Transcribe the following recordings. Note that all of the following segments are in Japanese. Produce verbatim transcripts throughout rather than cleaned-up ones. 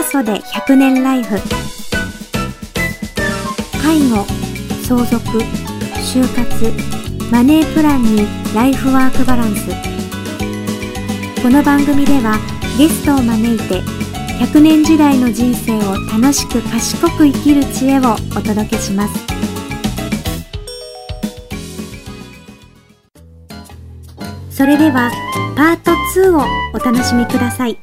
ソでひゃくねんライフ。介護、相続、就活、マネープランにライフワークバランス。この番組ではゲストを招いてひゃくねん時代の人生を楽しく賢く生きる知恵をお届けします。それではパートツーをお楽しみください。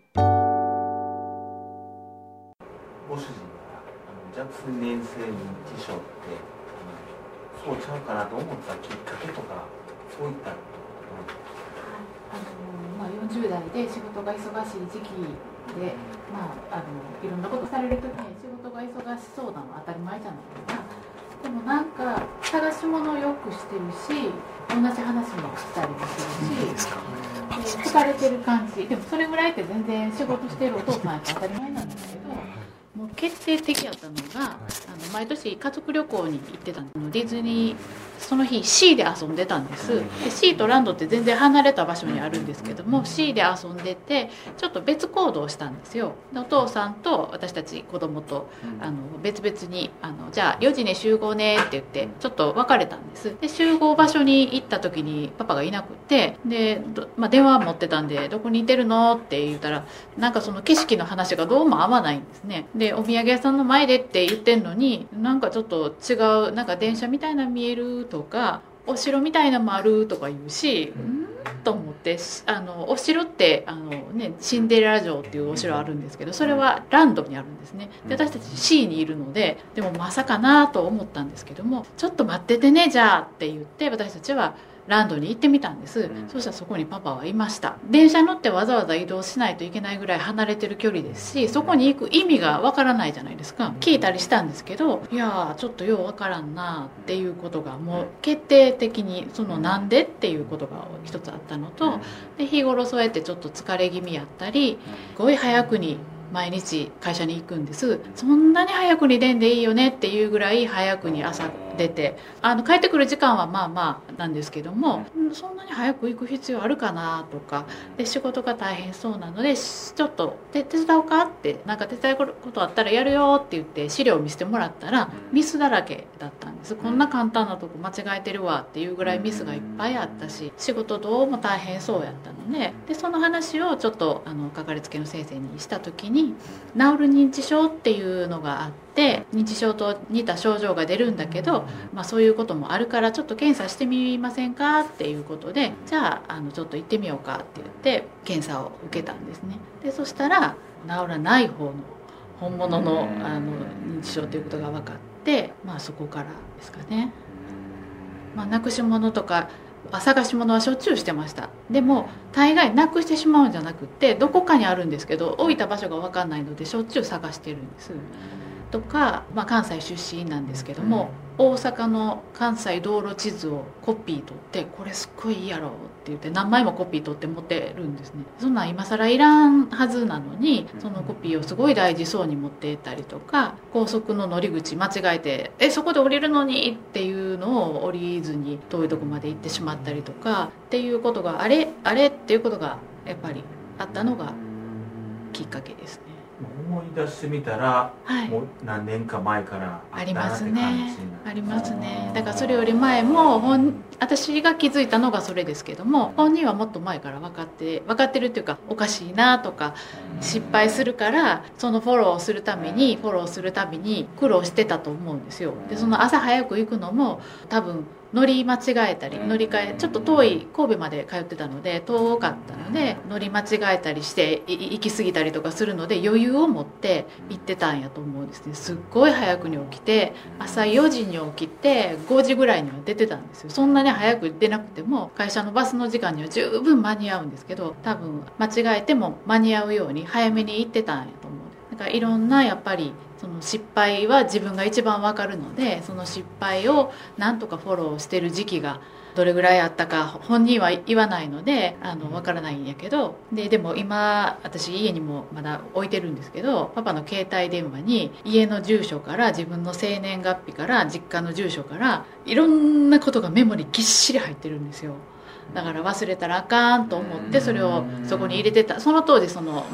ご主人が若年性認知症ってそうちゃうかなと思ったきっかけとか、そういったことどうですか？ あのまあ、よんじゅう代で仕事が忙しい時期で、まあ、あのいろんなことされるときに仕事が忙しそうなのは当たり前じゃないですか。でもなんか探し物をよくしてるし、同じ話もしたりもするし、で疲れてる感じ。でもそれぐらいって全然仕事してるお父さんやって当たり前なんですけど、もう決定的やったのが、あの毎年家族旅行に行ってたの。ディズニー、その日 シー で遊んでたんです。で シー とランドって全然離れた場所にあるんですけども、 シー で遊んでてちょっと別行動をしたんですよ。でお父さんと私たち子供とあの別々にあのじゃあよじに集合ねって言ってちょっと別れたんです。で集合場所に行った時にパパがいなくて、で、まあ、電話持ってたんでどこにいてるのって言ったら、なんかその景色の話がどうも合わないんですね。でお土産屋さんの前でって言ってんのに、なんかちょっと違う、なんか電車みたいなの見えるとかお城みたいなのもあるとか言うし、うんと思って、あのお城ってあの、ね、シンデレラ城っていうお城あるんですけど、それはランドにあるんですね。で私たち シー にいるので、でもまさかなと思ったんですけども、ちょっと待っててねじゃあって言って私たちはランドに行ってみたんです、うん、そしたらそこにパパはいました。電車乗ってわざわざ移動しないといけないぐらい離れてる距離ですし、そこに行く意味がわからないじゃないですか。聞いたりしたんですけど、いやーちょっとようわからんなっていうことがもう決定的に、そのなんでっていうことが一つあったのと、で日頃そうやってちょっと疲れ気味やったり、すごい早くに毎日会社に行くんです。そんなに早くに出んでいいよねっていうぐらい早くに朝出て、あの帰ってくる時間はまあまあなんですけども、そんなに早く行く必要あるかなとかで、仕事が大変そうなのでちょっと手伝おうかって、なんか手伝うことあったらやるよって言って資料を見せてもらったらミスだらけだったんです。こんな簡単なとこ間違えてるわっていうぐらいミスがいっぱいあったし、仕事どうも大変そうやったので、でその話をちょっとあのかかりつけの先生にした時に、治る認知症っていうのがあって、認知症と似た症状が出るんだけど、まあ、そういうこともあるからちょっと検査してみませんかっていうことで、じゃあ、あのちょっと行ってみようかって言って検査を受けたんですね。でそしたら治らない方の本物の、あの認知症ということが分かって、まあ、そこからですかね。まあ、なくし物とか探し物はしょっちゅうしてました。でも大概なくしてしまうんじゃなくて、どこかにあるんですけど置いた場所が分かんないのでしょっちゅう探してるんですとか、まあ、関西出身なんですけども、大阪の関西道路地図をコピー取って、これすっごいいいやろって言って何枚もコピー取って持ってるんですね。そんなん今更いらんはずなのに、そのコピーをすごい大事そうに持っていたりとか、高速の乗り口間違えてえそこで降りるのにっていうのを降りずに遠いとこまで行ってしまったりとかっていうことがあれあれっていうことがやっぱりあったのがきっかけですね。 思い出してみたら、 はい、 もう何年か前からあったなって感じになる。 ありますね。ありますね。だからそれより前も本私が気づいたのがそれですけども、本人はもっと前から分かって分かってるっていうか、おかしいなとか失敗するからそのフォローをするためにフォローするたびに苦労してたと思うんですよ。でその朝早く行くのも多分乗り間違えたり、乗り換えちょっと遠い神戸まで通ってたので遠かったので、乗り間違えたりして行き過ぎたりとかするので余裕を持って行ってたんやと思うんですね。すっごい早くに起きて、朝よじに起きてごじぐらいには出てたんですよ。そんなに早く出なくても会社のバスの時間には十分間に合うんですけど、多分間違えても間に合うように早めに行ってたんやと思う。だからいろんなやっぱりその失敗は自分が一番わかるので、その失敗をなんとかフォローしてる時期がどれぐらいあったか本人は言わないのであのわからないんやけど、ででも今私家にもまだ置いてるんですけど、パパの携帯電話に家の住所から自分の生年月日から実家の住所からいろんなことがメモにぎっしり入ってるんですよ。だから忘れたらあかんと思ってそれをそこに入れてた。その当時その、まあ、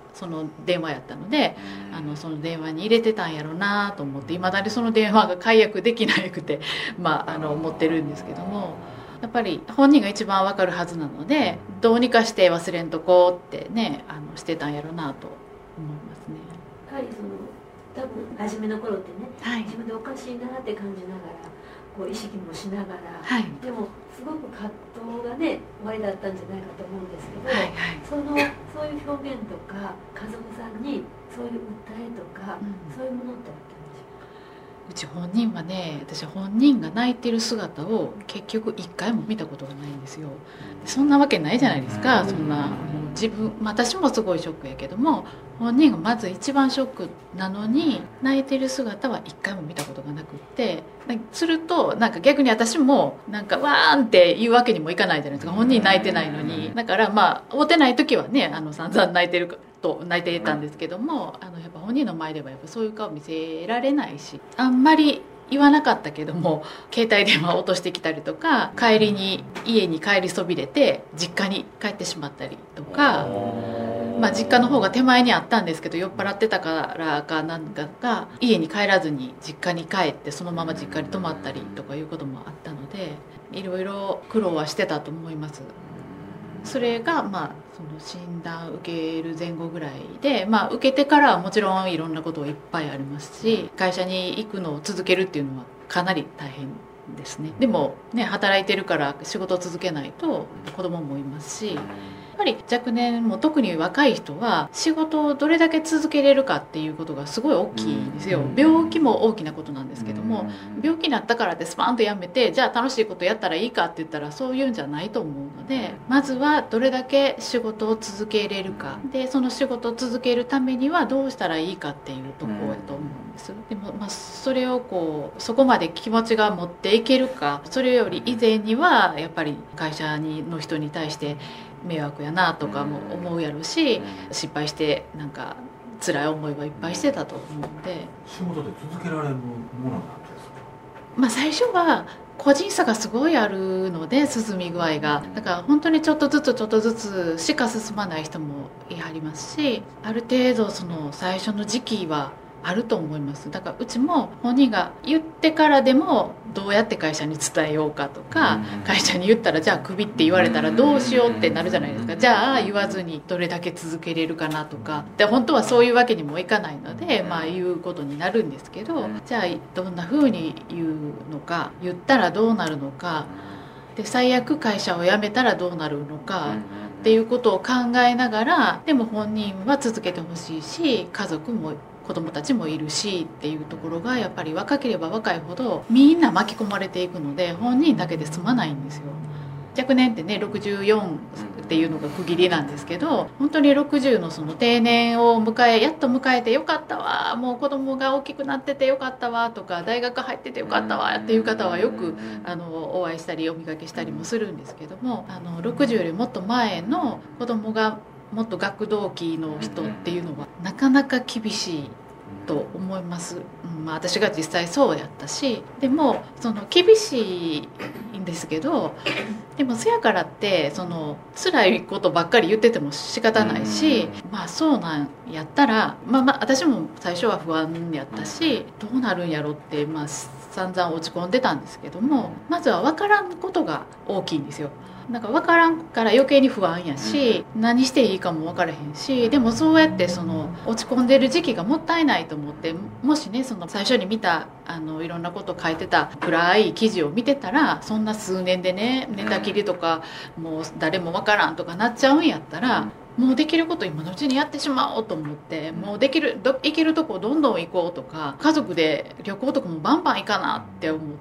その電話やったので、あのその電話に入れてたんやろうなと思って、いまだにその電話が解約できなくて、まあ、あの思ってるんですけども、やっぱり本人が一番わかるはずなので、どうにかして忘れんとこうってね、あのしてたんやろうなと思いますね。 やはりその多分初めの頃ってね、 はい、 自分でおかしいなって感じながらこう意識もしながら、 はい、 でもすごく葛藤がね終わりだったんじゃないかと思うんですけど、 はいはい、 そのそういう表現とか家族さんにそういう訴えとか、うん、そういうものってあったんでしょうか？ うち本人はね、私本人が泣いてる姿を結局一回も見たことがないんですよ。そんなわけないじゃないですか。そんなもう自分、私もすごいショックやけども、本人がまず一番ショックなのに泣いてる姿は一回も見たことがなくって、するとなんか逆に私もなんかわーんって言うわけにもいかないじゃないですか。本人泣いてないのに。だからまあ会うてない時はね、あの散々泣いてると泣いていたんですけども、あのやっぱ本人の前ではやっぱそういう顔見せられないし、あんまり言わなかったけども携帯電話を落としてきたりとか、帰りに家に帰りそびれて実家に帰ってしまったりとか、まあ、実家の方が手前にあったんですけど、酔っ払ってたからかなんかが家に帰らずに実家に帰ってそのまま実家に泊まったりとかいうこともあったので、いろいろ苦労はしてたと思います。それがまあその診断受ける前後ぐらいで、まあ、受けてからはもちろんいろんなこといっぱいありますし、会社に行くのを続けるっていうのはかなり大変ですね。でもね、働いてるから仕事を続けないと子供もいますし、やっぱり若年も特に若い人は仕事をどれだけ続けれるかっていうことがすごい大きいんですよ。病気も大きなことなんですけども、病気になったからってスパンとやめて、じゃあ楽しいことやったらいいかって言ったらそういうんじゃないと思うので、まずはどれだけ仕事を続けれるかで、その仕事を続けるためにはどうしたらいいかっていうところやと思うんです。でも、まあ、それをこうそこまで気持ちが持っていけるか、それより以前にはやっぱり会社にの人に対して迷惑やなとかも思うやろうし、失敗してなんか辛い思いはいっぱいしてたと思うんで。 仕事で続けられるものなんですか？ まあ最初は個人差がすごいあるので、進み具合がだから本当にちょっとずつちょっとずつしか進まない人もいはりますし、ある程度その最初の時期はあると思います。だからうちも本人が言ってからでもどうやって会社に伝えようかとか、会社に言ったらじゃあクビって言われたらどうしようってなるじゃないですか。じゃあ言わずにどれだけ続けれるかなとかで、本当はそういうわけにもいかないので、まあ言うことになるんですけど、じゃあどんな風に言うのか、言ったらどうなるのかで、最悪会社を辞めたらどうなるのかっていうことを考えながら、でも本人は続けてほしいし、家族も子供たちもいるしっていうところがやっぱり若ければ若いほどみんな巻き込まれていくので、本人だけで済まないんですよ。若年ってねろくじゅうよんっていうのが区切りなんですけど、本当にろくじゅうのその定年を迎えやっと迎えてよかったわ、もう子供が大きくなっててよかったわとか、大学入っててよかったわっていう方はよくあのお会いしたりお見かけしたりもするんですけども、あのろくじゅうよりもっと前の子供がもっと学童期の人っていうのはなかなか厳しいと思います、うんまあ、私が実際そうやったし、でもその厳しいんですけど、でもそやからってその辛いことばっかり言ってても仕方ないし、まあそうなんやったら、まあ、まあ私も最初は不安やったし、どうなるんやろって、まあ、散々落ち込んでたんですけども、まずは分からんことが大きいんですよ。なんか分からんから余計に不安やし、何していいかも分からへんし、でもそうやってその落ち込んでる時期がもったいないと思って、もしねその最初に見たあのいろんなこと書いてた暗い記事を見てたら、そんな数年でね寝たきりとかもう誰も分からんとかなっちゃうんやったら、もうできること今のうちにやってしまおうと思って、もうできるど行けるとこどんどん行こうとか、家族で旅行とかもバンバン行かなって思って、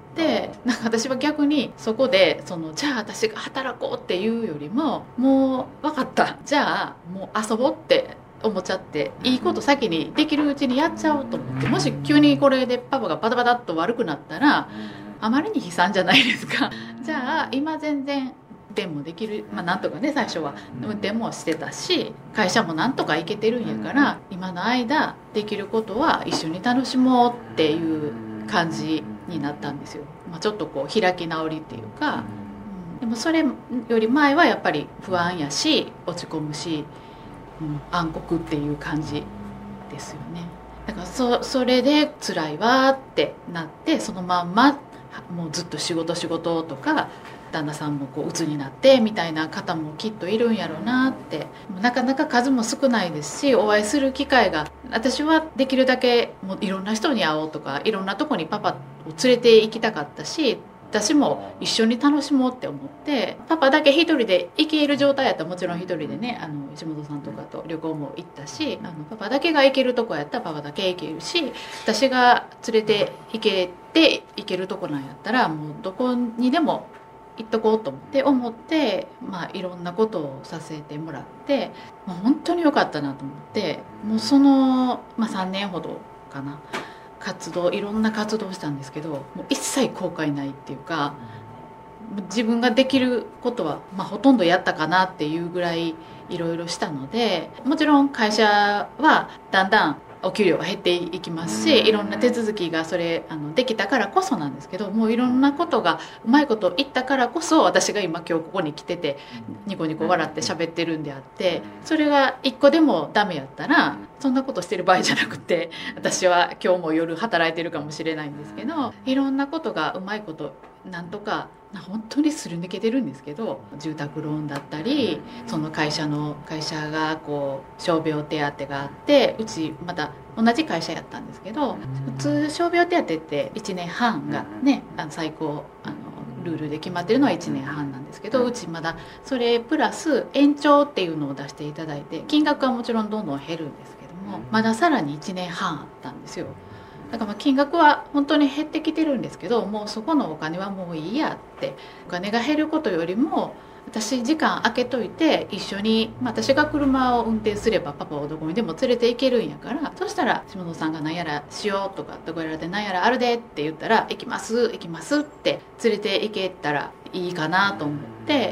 なんか私は逆にそこでそのじゃあ私が働こうっていうよりも、もう分かったじゃあもう遊ぼうって思っちゃって、いいこと先にできるうちにやっちゃおうと思って、もし急にこれでパパがバタバタっと悪くなったらあまりに悲惨じゃないですか。じゃあ今全然運転もできる、まあ、なんとかね最初は運転もしてたし、会社もなんとか行けてるんやから、今の間できることは一緒に楽しもうっていう感じになったんですよ、まあ、ちょっとこう開き直りっていうか、うん、でもそれより前はやっぱり不安やし落ち込むし、 うん、暗黒っていう感じですよね。だから そ, それで辛いわってなって、そのまんまもうずっと仕事仕事とか、旦那さんもこう鬱になってみたいな方もきっといるんやろうなって。なかなか数も少ないですし、お会いする機会が、私はできるだけもういろんな人に会おうとか、いろんなとこにパパを連れて行きたかったし、私も一緒に楽しもうって思って、パパだけ一人で行ける状態やったらもちろん一人でね、あの石本さんとかと旅行も行ったし、あのパパだけが行けるとこやったらパパだけ行けるし、私が連れて行けて行けるとこなんやったらもうどこにでも行っとこうと思って思って、まあ、いろんなことをさせてもらって、まあ、本当に良かったなと思って、もうその、まあ、さんねんほどかな、活動、いろんな活動をしたんですけど、もう一切後悔ないっていうか、自分ができることは、まあ、ほとんどやったかなっていうぐらいいろいろしたので、もちろん会社はだんだんお給料が減っていきますし、いろんな手続きがそれあのできたからこそなんですけど、もういろんなことがうまいこと言ったからこそ、私が今今日ここに来ててニコニコ笑って喋ってるんであって、それが一個でもダメやったらそんなことしてる場合じゃなくて、私は今日も夜働いてるかもしれないんですけど、いろんなことがうまいことなんとか本当にすり抜けてるんですけど、住宅ローンだったり、その会社の会社がこう傷病手当があって、うちまた同じ会社やったんですけど、普通傷病手当っていちねんはんがね、あの最高あのルールで決まってるのはいちねんはんなんですけど、うちまだそれプラス延長っていうのを出していただいて、金額はもちろんどんどん減るんですけども、まださらにいちねんはんあったんですよ。だからまあ金額は本当に減ってきてるんですけど、もうそこのお金はもういいやって、お金が減ることよりも私時間空けといて一緒に、まあ、私が車を運転すればパパをどこにでも連れて行けるんやから、そしたら下野さんが何やらしようとか、どこやらで何やらあるでって言ったら、行きます行きますって連れて行けたらいいかなと思って、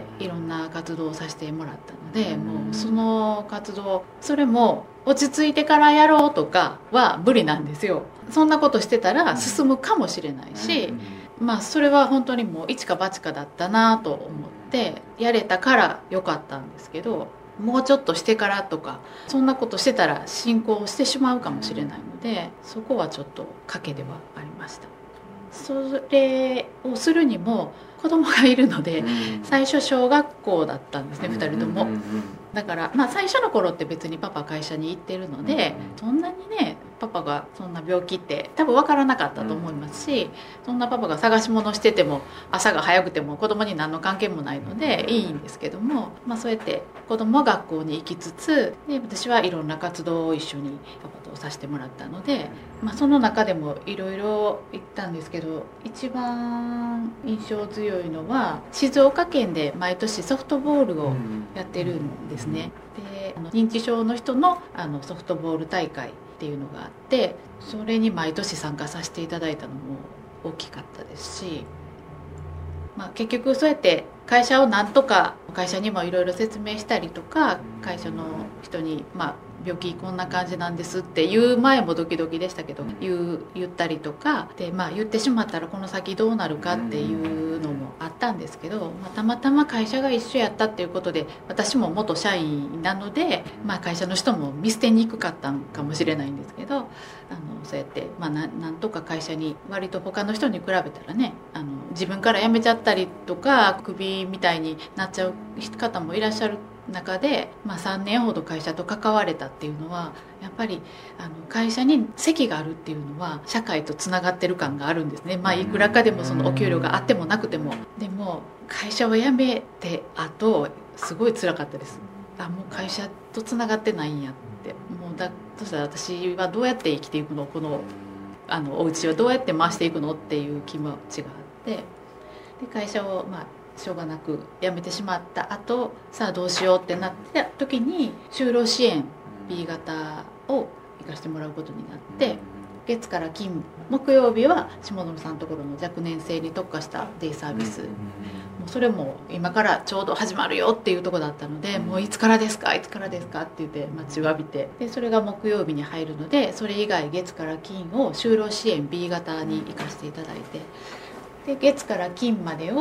いろんな活動をさせてもらったので、もうその活動、それも落ち着いてからやろうとかは無理なんですよ。そんなことしてたら進むかもしれないし、まあそれは本当にもう一か八かだったなと思ってやれたからよかったんですけど、もうちょっとしてからとか、そんなことしてたら進行してしまうかもしれないので、そこはちょっと賭けではありました。それをするにも子供がいるので、最初小学校だったんですね、ふたりとも。だからまあ最初の頃って別にパパ会社に行ってるので、そんなにねパパがそんな病気って多分分からなかったと思いますし、そんなパパが探し物してても朝が早くても子供に何の関係もないのでいいんですけども、まあそうやって子供は学校に行きつつ、で私はいろんな活動を一緒にパパとさせてもらったので、まあその中でもいろいろ行ったんですけど、一番印象強いのは静岡県で毎年ソフトボールをやってるんですね。で、あの認知症の人のあのソフトボール大会っていうのがあって、それに毎年参加させていただいたのも大きかったですし、まあ、結局そうやって会社をなんとか、会社にもいろいろ説明したりとか、会社の人にまあ病気こんな感じなんですって言う前もドキドキでしたけど、言う言ったりとかで、まあ、言ってしまったらこの先どうなるかっていうのもあったんですけど、まあ、たまたま会社が一緒やったっていうことで、私も元社員なので、まあ、会社の人も見捨てにくかったんかもしれないんですけど、あのそうやって、まあ、な, なんとか会社に割と他の人に比べたらね、あの自分から辞めちゃったりとかクビみたいになっちゃう方もいらっしゃる中で、まあ、さんねんほど会社と関われたっていうのは、やっぱりあの会社に席があるっていうのは社会とつながってる感があるんですね。まあ、いくらかでもそのお給料があってもなくても。でも会社を辞めてあとすごい辛かったです。あ、もう会社とつながってないんやって。もうだとしたら私はどうやって生きていくの、このあのお家はどうやって回していくのっていう気持ちがあって、で会社をまあしょうがなく辞めてしまった後、さあどうしようってなった時に就労支援 ビー 型を行かせてもらうことになって、月から金木曜日は下野さんのところの若年性に特化したデイサービス、もうそれも今からちょうど始まるよっていうところだったので、もういつからですかいつからですかって言って待ちわびて、でそれが木曜日に入るので、それ以外月から金を就労支援 ビー 型に行かせていただいて、で月から金までを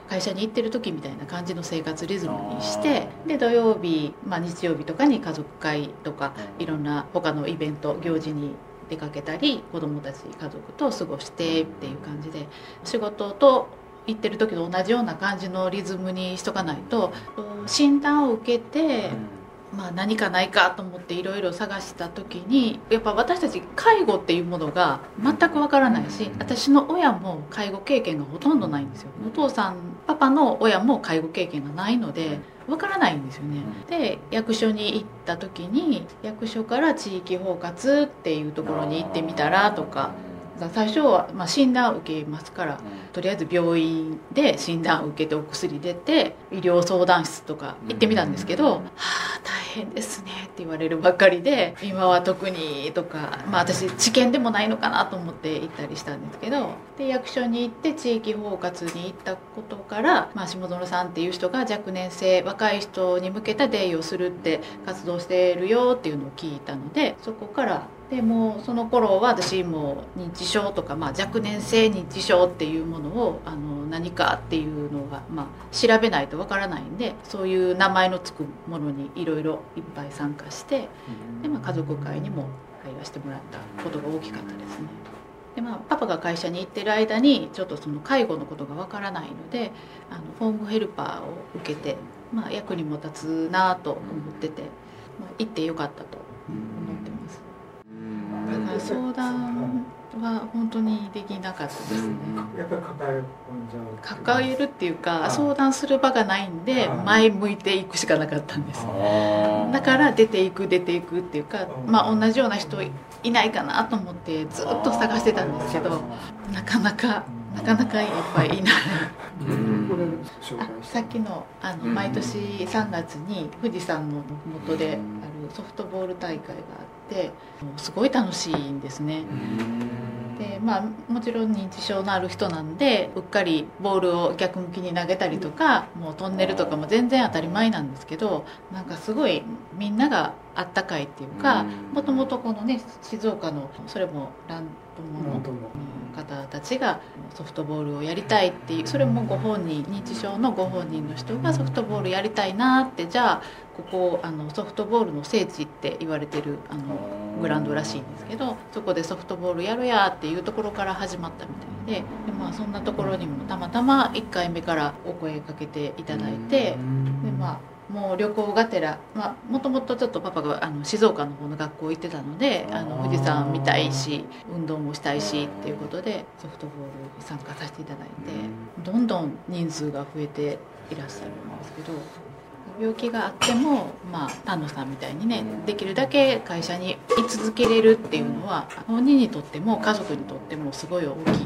会社に行ってる時みたいな感じの生活リズムにして、で土曜日、まあ、日曜日とかに家族会とかいろんな他のイベント行事に出かけたり、子どもたち家族と過ごしてっていう感じで、仕事と行ってる時と同じような感じのリズムにしとかないと、診断を受けて、まあ、何かないかと思っていろいろ探した時に、やっぱ私たち介護っていうものが全くわからないし、私の親も介護経験がほとんどないんですよ。お父さんパパの親も介護経験がないのでわからないんですよね。で役所に行った時に、役所から地域包括っていうところに行ってみたらとか、最初はまあ診断を受けますから、とりあえず病院で診断を受けてお薬出て医療相談室とか行ってみたんですけど、はあ大変ですねって言われるばっかりで、今は特にとか、まあ私治験でもないのかなと思って行ったりしたんですけど、で役所に行って地域包括に行ったことから、まあ、下園さんっていう人が若年性若い人に向けたデイをするって活動してるよっていうのを聞いたので、そこからでもその頃は私も認知症とか、まあ、若年性認知症っていうものをあの何かっていうのが、まあ、調べないとわからないんで、そういう名前のつくものにいろいろいっぱい参加して、で、まあ、家族会にも会話してもらったことが大きかったですね。で、まあ、パパが会社に行ってる間にちょっとその介護のことがわからないので、あのホームヘルパーを受けて、まあ、役にも立つなと思ってて、まあ、行ってよかったと思ってます。だから相談は本当にできなかったですね。 やっぱり抱え込んじゃう。 抱えるっていうか、相談する場がないんで前向いていくしかなかったんです。だから出ていく出ていくっていうか、まあ同じような人いないかなと思ってずっと探してたんですけど、なかなかなかなかいっぱいいない。あ、さっきのあの毎年さんがつに富士山の麓であるソフトボール大会があって、すごい楽しいんですね。で、まあ、もちろん認知症のある人なんで、うっかりボールを逆向きに投げたりとか、もうトンネルとかも全然当たり前なんですけど、なんかすごいみんながあったかいっていうか、もともとこのね静岡のそれもラン友の方たちがソフトボールをやりたいっていう、それもご本人、認知症のご本人の人がソフトボールやりたいなって、じゃあここあのソフトボールの聖地って言われてるあのグラウンドらしいんですけど、そこでソフトボールやるやっていうところから始まったみたいで、で、まあ、そんなところにもたまたまいっかいめからお声かけていただいて、で、まあもう旅行がてら、まあ、もともとちょっとパパがあの静岡の方の学校行ってたので、あの富士山見たいし運動もしたいしっていうことでソフトボールに参加させていただいて、どんどん人数が増えていらっしゃるんですけど、病気があっても、まあ、丹野さんみたいにね、できるだけ会社に居続けれるっていうのは本人にとっても家族にとってもすごい大きいことです。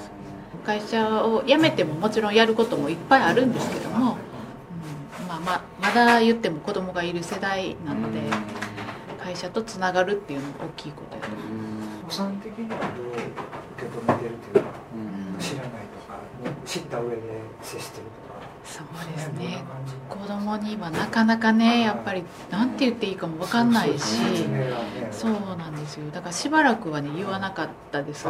会社を辞めてももちろんやることもいっぱいあるんですけども、まあ、ま, まだ言っても子供がいる世代なので、会社とつながるっていうのは大きいことだと思います。 お産的にはどう受け止めてるっていうか、うん、知らないとか知った上で接してるとか。 そうですね、子供にはなかなかね、やっぱり何て言っていいかも分かんないし、そうなんですよ。だからしばらくはね言わなかったです。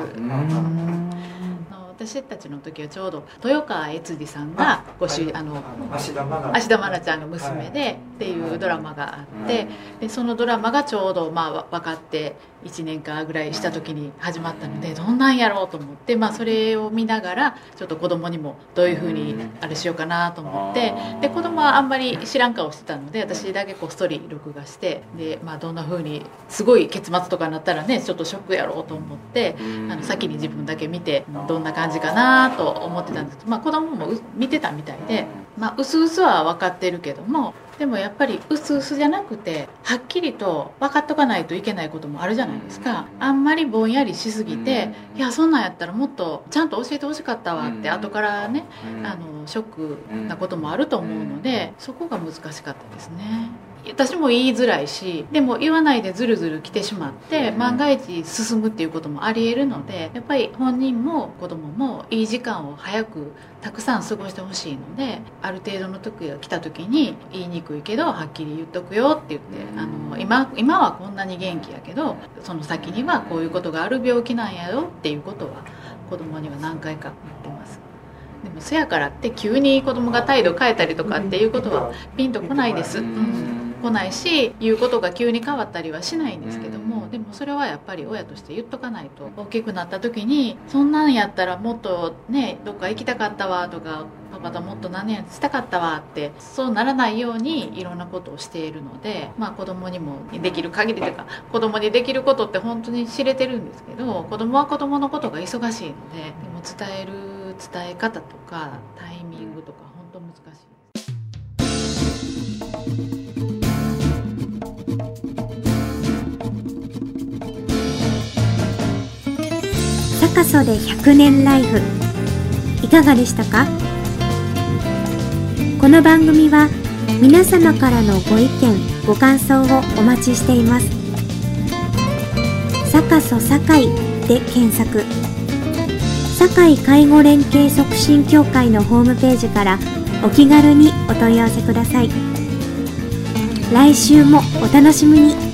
私たちの時はちょうど豊川悦司さんがご主あの芦田愛菜ちゃんが娘でっていうドラマがあって、でそのドラマがちょうどまあ分かっていちねんかんぐらいした時に始まったので、どんなんやろうと思って、まあ、それを見ながらちょっと子供にもどういう風にあれしようかなと思って、で子供はあんまり知らん顔してたので、私だけこっそり録画して、で、まあ、どんな風にすごい結末とかになったらねちょっとショックやろうと思って、あの先に自分だけ見てどんな感じかなと思ってたんですけど、まあ、子供も見てたみたいで、まあ、うすうすは分かってるけども、でもやっぱりうすうすじゃなくてはっきりと分かっとかないといけないこともあるじゃないですか。あんまりぼんやりしすぎて、いやそんなんやったらもっとちゃんと教えてほしかったわって後からね、あのショックなこともあると思うので、そこが難しかったですね。私も言いづらいし、でも言わないでずるずる来てしまって万が一進むっていうこともありえるので、やっぱり本人も子供もいい時間を早くたくさん過ごしてほしいので、ある程度の時が来た時に言いにくいけどはっきり言っとくよって言って、あの 今, 今はこんなに元気やけどその先にはこういうことがある病気なんやよっていうことは子供には何回か言ってます。 でもそやからって急に子供が態度変えたりとかっていうことはピンとこないです、うん、来ないし言うことが急に変わったりはしないんですけども、でもそれはやっぱり親として言っとかないと、大きくなった時にそんなんやったらもっとねどっか行きたかったわとか、パパともっと何年したかったわってそうならないようにいろんなことをしているので、まあ子供にもできる限りというか、子供にできることって本当に知れてるんですけど、子供は子供のことが忙しいので、でも伝える伝え方とかタイミングとか本当難しい。 サカソでひゃくねんライフいかがでしたか？この番組は皆様からのご意見ご感想をお待ちしています。サカソ堺で検索、堺介護連携促進協会のホームページからお気軽にお問い合わせください。来週もお楽しみに。